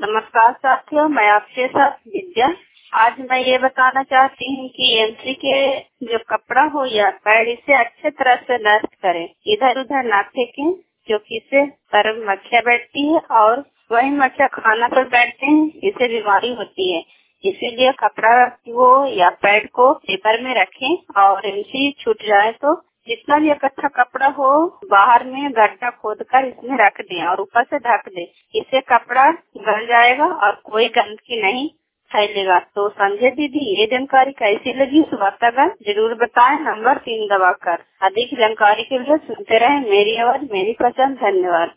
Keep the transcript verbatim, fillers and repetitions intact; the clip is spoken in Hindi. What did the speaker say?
नमस्कार साथियों, मैं आपके साथ विद्या। आज मैं ये बताना चाहती हूँ कि एमसी के जो कपड़ा हो या पैड, इसे अच्छे तरह से नष्ट करें, इधर उधर ना फेंकें, क्योंकि इससे सर में मक्खियाँ बैठती है और वही मक्खियाँ खाना पर बैठते हैं, इससे बीमारी होती है। इसीलिए कपड़ा वो या पैड को पेपर में रखें और एमसी छूट जाए तो जितना भी इकट्ठा कपड़ा हो बाहर में गड्ढा खोद कर इसमें रख दें और ऊपर से ढक दें। इससे कपड़ा गल जाएगा और कोई गंदगी नहीं फैलेगा। तो समझे दीदी, ये जानकारी कैसी लगी वार्ताकार जरूर बताएं नंबर तीन दबाकर। अधिक जानकारी के लिए सुनते रहें मेरी आवाज मेरी पसंद। धन्यवाद।